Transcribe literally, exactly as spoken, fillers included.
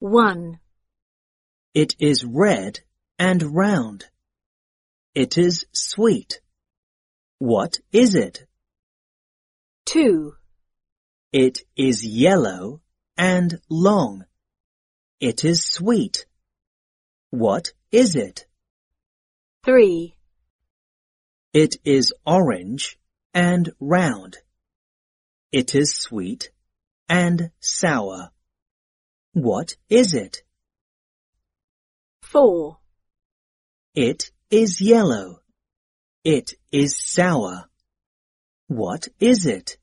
One. It is red and round. It is sweet. What is it? Two. It is yellow and long. It is sweet. What is it? Three. It is orange and round. It is sweet and sour. What is it? Four. It is yellow. It is sour. What is it?